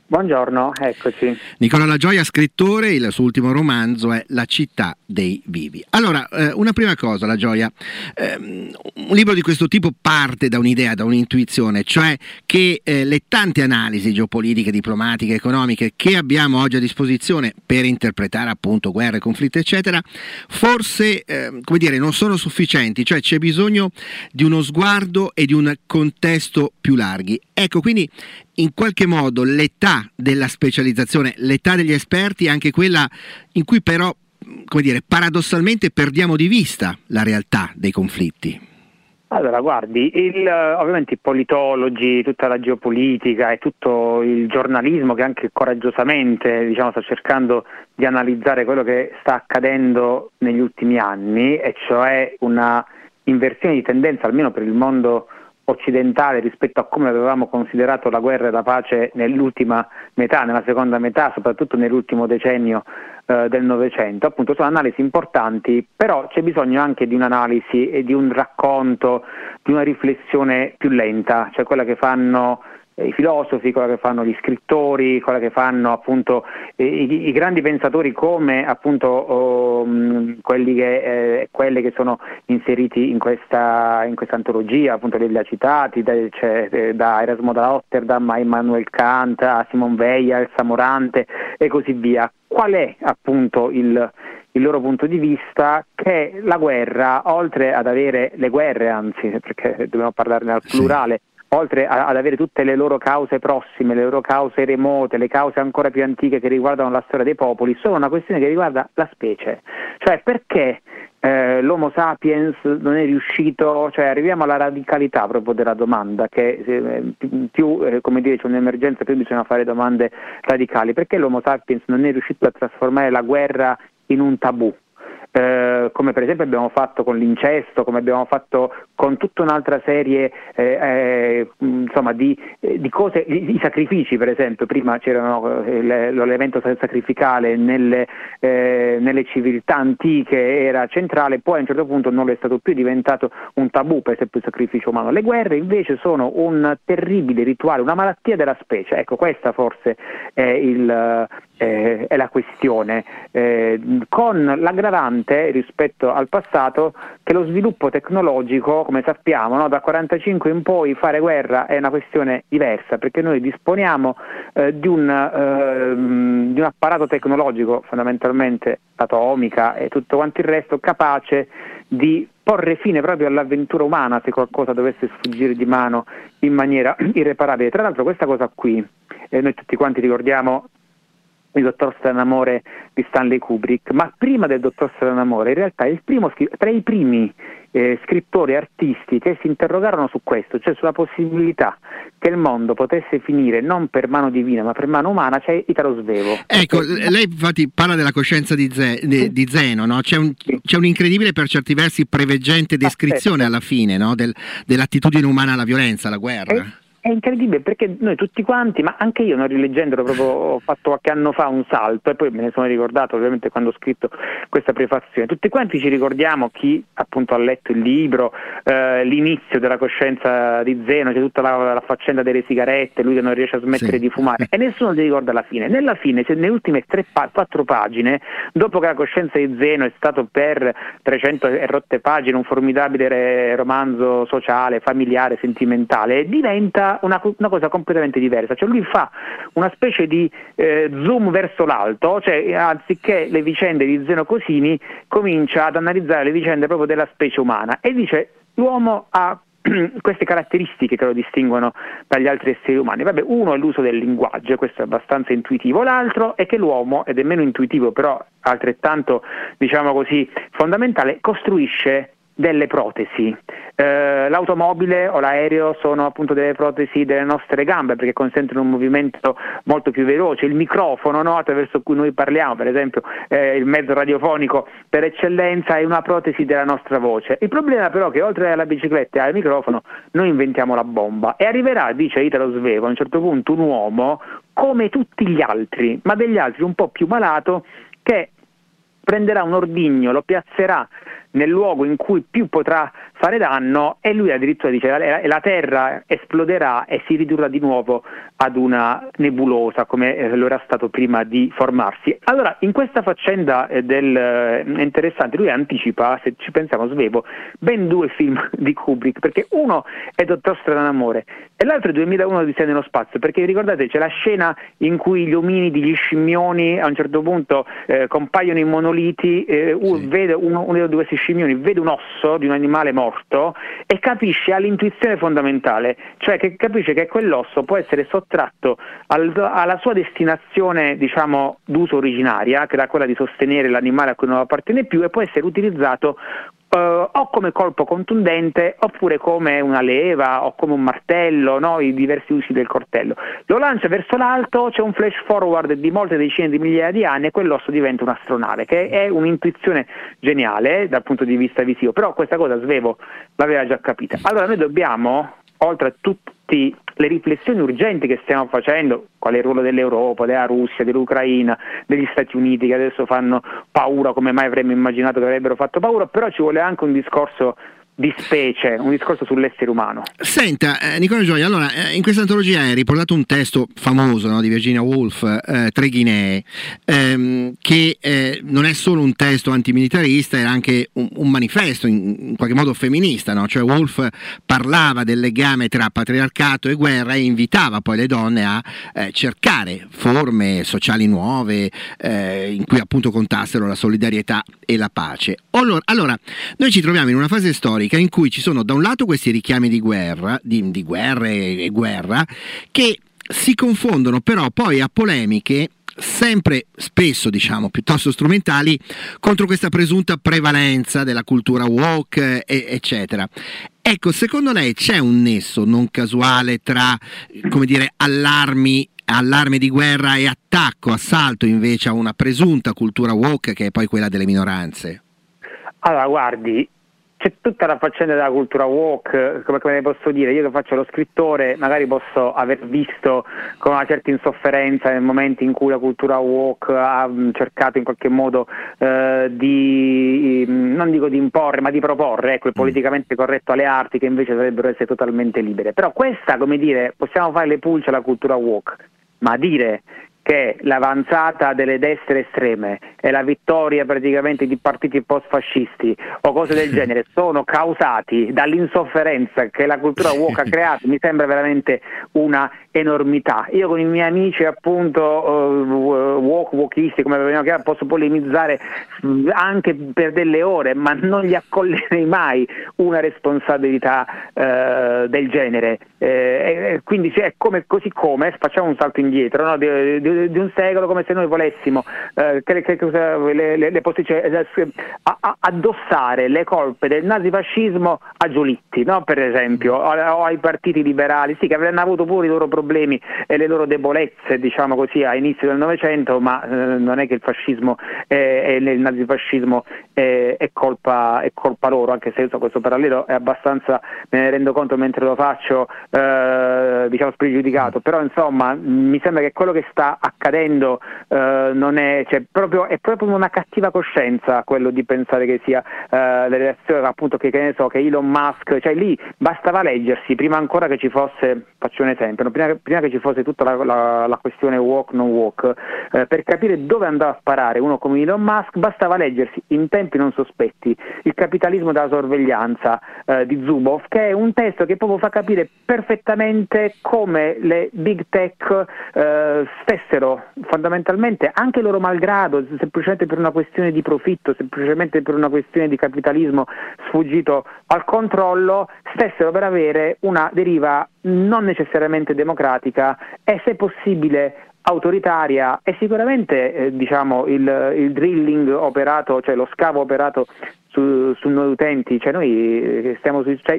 Buongiorno, eccoci. Nicola La Gioia, scrittore, il suo ultimo romanzo è La città dei vivi. Allora, eh, una prima cosa, La Gioia, ehm, un libro di questo tipo parte da un'idea, da un'intuizione, cioè che eh, le tante analisi geopolitiche, diplomatiche, economiche che abbiamo oggi a disposizione per interpretare appunto guerre, conflitti, eccetera, forse, eh, come dire, non sono sufficienti, cioè c'è bisogno di uno sguardo e di un contesto più larghi. Ecco, quindi in qualche modo l'età della specializzazione, l'età degli esperti è anche quella in cui però, come dire, paradossalmente perdiamo di vista la realtà dei conflitti. Allora, guardi, il, ovviamente i politologi, tutta la geopolitica e tutto il giornalismo che anche coraggiosamente, diciamo, sta cercando di analizzare quello che sta accadendo negli ultimi anni, e cioè una inversione di tendenza, almeno per il mondo occidentale, rispetto a come avevamo considerato la guerra e la pace nell'ultima metà, nella seconda metà, soprattutto nell'ultimo decennio eh, del Novecento. Appunto sono analisi importanti, però c'è bisogno anche di un'analisi e di un racconto, di una riflessione più lenta, cioè quella che fanno i filosofi, quella che fanno gli scrittori, quella che fanno appunto i, i grandi pensatori, come appunto oh, quelli che eh, quelli che sono inseriti in questa in questa antologia, appunto li ha citati, da, cioè, da Erasmo da Rotterdam a Immanuel Kant, a Simon Weil, a Elsa Morante e così via. Qual è appunto il il loro punto di vista? Che la guerra, oltre ad avere le guerre, anzi, perché dobbiamo parlarne al plurale, sì, oltre a, ad avere tutte le loro cause prossime, le loro cause remote, le cause ancora più antiche che riguardano la storia dei popoli, sono una questione che riguarda la specie. Cioè, perché eh, l'Homo sapiens non è riuscito, cioè arriviamo alla radicalità proprio della domanda, che eh, più, eh, come dire, c'è un'emergenza, più bisogna fare domande radicali. Perché l'Homo sapiens non è riuscito a trasformare la guerra in un tabù? Eh, come per esempio abbiamo fatto con l'incesto, come abbiamo fatto con tutta un'altra serie eh, eh, insomma di, eh, di cose, di, di sacrifici. Per esempio prima c'erano eh, l'elemento sacrificale nelle, eh, nelle civiltà antiche, era centrale, poi a un certo punto non lo è stato più, è diventato un tabù, per esempio il sacrificio umano. Le guerre invece sono un terribile rituale, una malattia della specie. Ecco, questa forse è, il, eh, è la questione, eh, con l'aggravante rispetto al passato che lo sviluppo tecnologico, come sappiamo, no, dal quarantacinque in poi fare guerra è una questione diversa, perché noi disponiamo eh, di, un, eh, di un apparato tecnologico, fondamentalmente atomica e tutto quanto il resto, capace di porre fine proprio all'avventura umana se qualcosa dovesse sfuggire di mano in maniera irreparabile. Tra l'altro questa cosa qui, eh, noi tutti quanti ricordiamo il dottor Stranamore di Stanley Kubrick, ma prima del dottor Stranamore in realtà è il primo, tra i primi eh, scrittori e artisti che si interrogarono su questo, cioè sulla possibilità che il mondo potesse finire non per mano divina ma per mano umana, c'è Italo Svevo. Ecco, e... lei infatti parla della coscienza di, Ze- di, di Zeno, no? C'è un, sì. c'è un incredibile, per certi versi preveggente descrizione alla fine, no? Del, dell'attitudine umana alla violenza, alla guerra. E... È incredibile, perché noi tutti quanti, ma anche io, non rileggendolo, proprio ho fatto qualche anno fa un salto e poi me ne sono ricordato ovviamente quando ho scritto questa prefazione. Tutti quanti ci ricordiamo, chi appunto ha letto il libro, eh, l'inizio della coscienza di Zeno, c'è tutta la, la faccenda delle sigarette, lui che non riesce a smettere sì. di fumare, e nessuno si ricorda la fine. Nella fine, cioè, nelle ultime tre, quattro pagine, dopo che la coscienza di Zeno è stato per trecento e rotte pagine un formidabile romanzo sociale, familiare, sentimentale, diventa Una, una cosa completamente diversa. Cioè lui fa una specie di eh, zoom verso l'alto, cioè anziché le vicende di Zeno Cosini comincia ad analizzare le vicende proprio della specie umana e dice: l'uomo ha queste caratteristiche che lo distinguono dagli altri esseri umani. Vabbè, uno è l'uso del linguaggio, questo è abbastanza intuitivo, l'altro è che l'uomo, ed è meno intuitivo però altrettanto, diciamo così, fondamentale, costruisce delle protesi. Eh, l'automobile o l'aereo sono appunto delle protesi delle nostre gambe, perché consentono un movimento molto più veloce. Il microfono, no, attraverso cui noi parliamo, per esempio eh, il mezzo radiofonico per eccellenza, è una protesi della nostra voce. Il problema però è che oltre alla bicicletta e al microfono noi inventiamo la bomba, e arriverà, dice Italo Svevo, a un certo punto un uomo come tutti gli altri, ma degli altri un po' più malato, che prenderà un ordigno, lo piazzerà nel luogo in cui più potrà fare danno, e lui addirittura dice la, la Terra esploderà e si ridurrà di nuovo ad una nebulosa come eh, lo era stato prima di formarsi. Allora, in questa faccenda eh, del eh, interessante, lui anticipa, se ci pensiamo svevo, ben due film di Kubrick, perché uno è Dottor Stranamore e l'altro è duemilauno Odissea nello spazio, perché vi ricordate c'è la scena in cui gli ominidi, gli scimmioni a un certo punto eh, compaiono in monoliti, eh, sì. vede uno, uno di questi scimmioni vede un osso di un animale morto e capisce, ha l'intuizione fondamentale, cioè che capisce che quell'osso può essere sottratto al, alla sua destinazione, diciamo, d'uso originaria, che era quella di sostenere l'animale a cui non appartiene più, e può essere utilizzato Uh, o come colpo contundente oppure come una leva o come un martello, no? I diversi usi del coltello. Lo lancia verso l'alto, c'è un flash forward di molte decine di migliaia di anni e quell'osso diventa un'astronave, che è un'intuizione geniale eh, dal punto di vista visivo, però questa cosa Svevo l'aveva già capita. Allora noi dobbiamo, oltre a tutte le riflessioni urgenti che stiamo facendo, qual è il ruolo dell'Europa, della Russia, dell'Ucraina, degli Stati Uniti, che adesso fanno paura come mai avremmo immaginato che avrebbero fatto paura, però ci vuole anche un discorso di specie, un discorso sull'essere umano. Senta, eh, Nicola Gioia, allora eh, in questa antologia hai riportato un testo famoso, no, di Virginia Woolf, eh, Tre Guinee, ehm, che eh, non è solo un testo antimilitarista, era anche un, un manifesto in, in qualche modo femminista, no? Cioè Woolf parlava del legame tra patriarcato e guerra e invitava poi le donne a eh, cercare forme sociali nuove eh, in cui appunto contassero la solidarietà e la pace. Allora, allora noi ci troviamo in una fase storica in cui ci sono da un lato questi richiami di guerra, di, di guerre e guerra, che si confondono però poi a polemiche sempre spesso, diciamo, piuttosto strumentali contro questa presunta prevalenza della cultura woke, e, eccetera. Ecco, secondo lei c'è un nesso non casuale tra, come dire, allarmi allarme di guerra e attacco, assalto invece a una presunta cultura woke che è poi quella delle minoranze? Allora, guardi, c'è tutta la faccenda della cultura woke, come, come ne posso dire, io che faccio lo scrittore magari posso aver visto con una certa insofferenza nel momento in cui la cultura woke ha cercato in qualche modo eh, di, non dico di imporre, ma di proporre, ecco, il politicamente corretto alle arti che invece dovrebbero essere totalmente libere. Però questa, come dire, possiamo fare le pulce alla cultura woke, ma dire che l'avanzata delle destre estreme e la vittoria praticamente di partiti post-fascisti o cose del genere sono causati dall'insofferenza che la cultura woke ha creato, mi sembra veramente una enormità. Io con i miei amici appunto uh, woke, wokisti, come vogliamo chiamare, posso polemizzare anche per delle ore, ma non gli accollerei mai una responsabilità uh, del genere. Eh, quindi è come, così come facciamo un salto indietro, no? di, di, di un secolo, come se noi volessimo eh, che, che, le, le, le posizioni, eh, a, a, addossare le colpe del nazifascismo a Giolitti, no? Per esempio, o, o ai partiti liberali, sì, che avranno avuto pure i loro problemi e le loro debolezze, diciamo così, a inizio del Novecento, ma eh, non è che il fascismo e il nazifascismo è, è, colpa, è colpa loro, anche se so, questo parallelo è abbastanza, me ne rendo conto mentre lo faccio, Eh, diciamo spregiudicato, però insomma mi sembra che quello che sta accadendo eh, non è, cioè, proprio, è proprio una cattiva coscienza quello di pensare che sia eh, la reazione appunto che, che ne so, che Elon Musk, cioè lì bastava leggersi prima ancora che ci fosse, faccio un esempio, no? prima, prima che ci fosse tutta la, la, la questione woke non woke, eh, per capire dove andava a sparare uno come Elon Musk bastava leggersi in tempi non sospetti Il capitalismo della sorveglianza eh, di Zuboff, che è un testo che proprio fa capire perfettamente come le big tech eh, stessero fondamentalmente, anche loro malgrado, semplicemente per una questione di profitto, semplicemente per una questione di capitalismo sfuggito al controllo, stessero per avere una deriva non necessariamente democratica e, se possibile, autoritaria, e sicuramente eh, diciamo il, il drilling operato, cioè lo scavo operato su, su noi utenti, cioè noi stiamo su, cioè,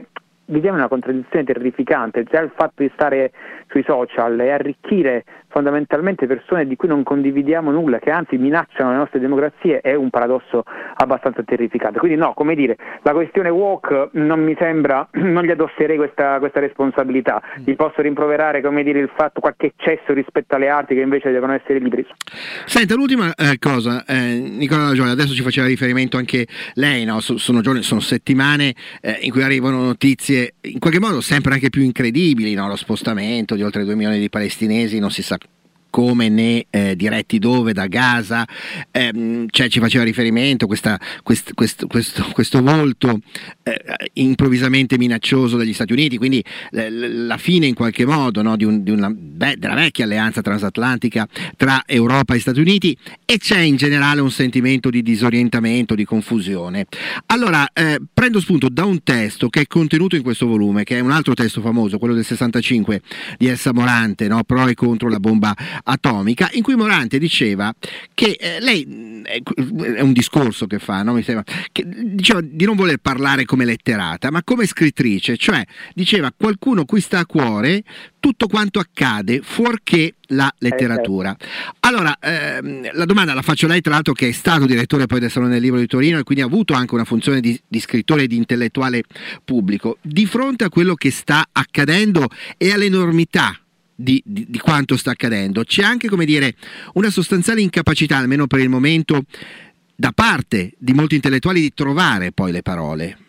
viviamo in una contraddizione terrificante. Già il fatto di stare sui social e arricchire fondamentalmente persone di cui non condividiamo nulla, che anzi minacciano le nostre democrazie, è un paradosso abbastanza terrificante. Quindi no, come dire, la questione woke non mi sembra, non gli addosserei questa, questa responsabilità. Gli posso rimproverare, come dire, il fatto, qualche eccesso rispetto alle arti che invece devono essere liberi. Senta, l'ultima eh, cosa, eh, Nicola La Gioia, adesso ci faceva riferimento anche lei, no? So, sono giorni, sono settimane eh, in cui arrivano notizie in qualche modo sempre anche più incredibili, no? Lo spostamento di oltre due milioni di palestinesi, non si sa come né eh, diretti dove, da Gaza, ehm, cioè ci faceva riferimento questa, quest, quest, questo, questo volto eh, improvvisamente minaccioso degli Stati Uniti, quindi eh, la fine in qualche modo, no, di un, di una, beh, della vecchia alleanza transatlantica tra Europa e Stati Uniti, e c'è in generale un sentimento di disorientamento, di confusione. Allora eh, prendo spunto da un testo che è contenuto in questo volume, che è un altro testo famoso, quello del sessantacinque di Elsa Morante, no? Pro e contro la bomba atomica, in cui Morante diceva che eh, lei è un discorso che fa, no? Mi sembra, che diceva di non voler parlare come letterata, ma come scrittrice, cioè diceva qualcuno cui sta a cuore tutto quanto accade fuorché la letteratura. Allora ehm, la domanda la faccio a lei, tra l'altro, che è stato direttore poi del Salone del Libro di Torino e quindi ha avuto anche una funzione di, di scrittore e di intellettuale pubblico. Di fronte a quello che sta accadendo e all'enormità Di, di, di quanto sta accadendo, c'è anche, come dire, una sostanziale incapacità, almeno per il momento, da parte di molti intellettuali di trovare poi le parole.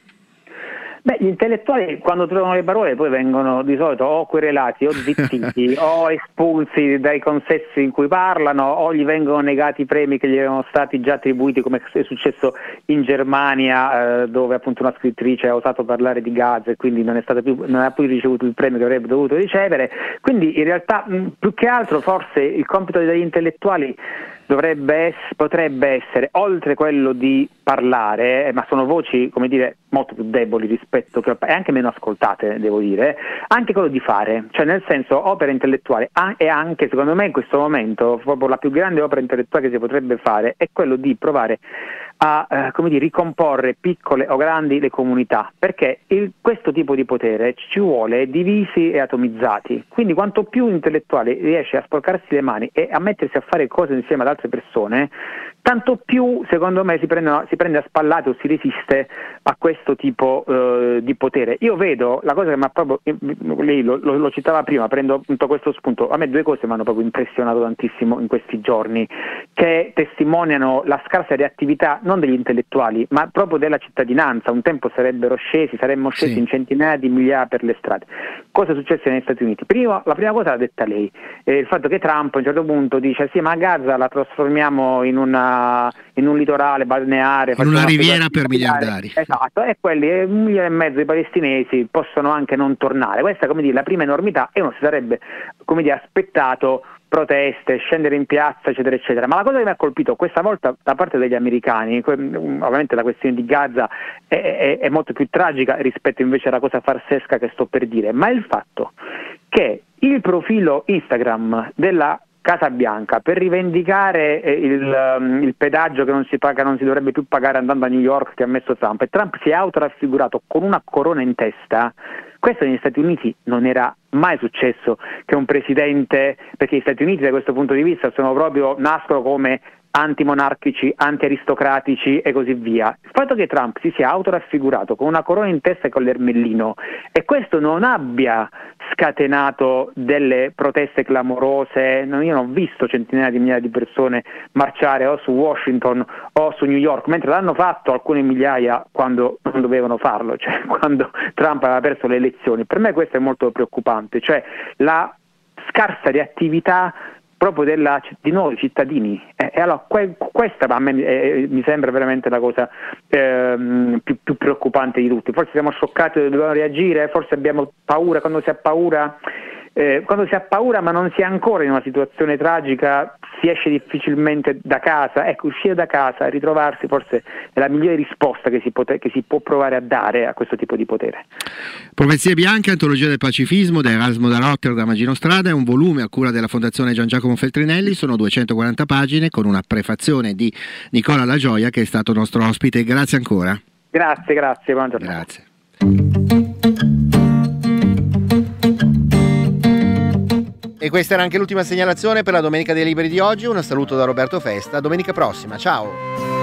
Beh, gli intellettuali quando trovano le parole poi vengono di solito o querelati o zittiti o espulsi dai consessi in cui parlano, o gli vengono negati i premi che gli erano stati già attribuiti, come è successo in Germania, eh, dove appunto una scrittrice ha osato parlare di Gaza e quindi non è stata più, non ha più ricevuto il premio che avrebbe dovuto ricevere. Quindi in realtà mh, più che altro forse il compito degli intellettuali dovrebbe ess- potrebbe essere, oltre quello di parlare, eh, ma sono voci, come dire, molto più deboli rispetto che, e anche meno ascoltate, devo dire, anche quello di fare, cioè nel senso opera intellettuale, ah, e anche secondo me in questo momento proprio la più grande opera intellettuale che si potrebbe fare è quello di provare a eh, come dire, ricomporre piccole o grandi le comunità, perché il, questo tipo di potere ci vuole divisi e atomizzati, quindi quanto più un intellettuale riesce a sporcarsi le mani e a mettersi a fare cose insieme ad altre persone, tanto più secondo me si prende, si prende a spallate o si resiste a questo tipo eh, di potere. Io vedo la cosa che mi ha proprio, lei lo, lo, lo citava prima, prendo appunto questo spunto, a me due cose mi hanno proprio impressionato tantissimo in questi giorni, che testimoniano la scarsa reattività non degli intellettuali ma proprio della cittadinanza. Un tempo sarebbero scesi, saremmo scesi sì. in centinaia di migliaia per le strade. Cosa è successo negli Stati Uniti? Prima, la prima cosa l'ha detta lei, eh, il fatto che Trump a un certo punto dice sì, ma Gaza la trasformiamo in una in un litorale balneare, in una riviera per miliardari, esatto, e quelli un milione e mezzo di palestinesi possono anche non tornare. Questa è, come dire, la prima enormità, e uno si sarebbe, come dire, aspettato proteste, scendere in piazza, eccetera eccetera. Ma la cosa che mi ha colpito questa volta da parte degli americani, ovviamente la questione di Gaza è, è, è molto più tragica rispetto invece alla cosa farsesca che sto per dire, ma è il fatto che il profilo Instagram della Casa Bianca, per rivendicare il, um, il pedaggio che non si paga, non si dovrebbe più pagare andando a New York, che ha messo Trump, e Trump si è autoraffigurato con una corona in testa. Questo negli Stati Uniti non era mai successo, che un presidente, perché gli Stati Uniti da questo punto di vista sono proprio, nascono come antimonarchici, anti-aristocratici e così via. Il fatto che Trump si sia autoraffigurato con una corona in testa e con l'ermellino, e questo non abbia scatenato delle proteste clamorose, no, io non ho visto centinaia di migliaia di persone marciare o su Washington o su New York, mentre l'hanno fatto alcune migliaia quando non dovevano farlo, cioè quando Trump aveva perso le elezioni. Per me questo è molto preoccupante, cioè la scarsa reattività proprio della, di noi cittadini, e eh, allora que, questa a me eh, mi sembra veramente la cosa eh, più, più preoccupante di tutti. Forse siamo scioccati, dobbiamo reagire, forse abbiamo paura. Quando si ha paura eh, quando si ha paura ma non si è ancora in una situazione tragica, si esce difficilmente da casa. Ecco, uscire da casa e ritrovarsi forse è la migliore risposta che si, pote- che si può provare a dare a questo tipo di potere. Profezie Bianche, antologia del pacifismo, da Erasmo da Rotterdam a Gino Strada, è un volume a cura della Fondazione Gian Giacomo Feltrinelli, sono duecentoquaranta pagine con una prefazione di Nicola La Gioia, che è stato nostro ospite. Grazie ancora. Grazie, grazie, buona giornata. Grazie. E questa era anche l'ultima segnalazione per la Domenica dei Libri di oggi. Un saluto da Roberto Festa, domenica prossima, ciao!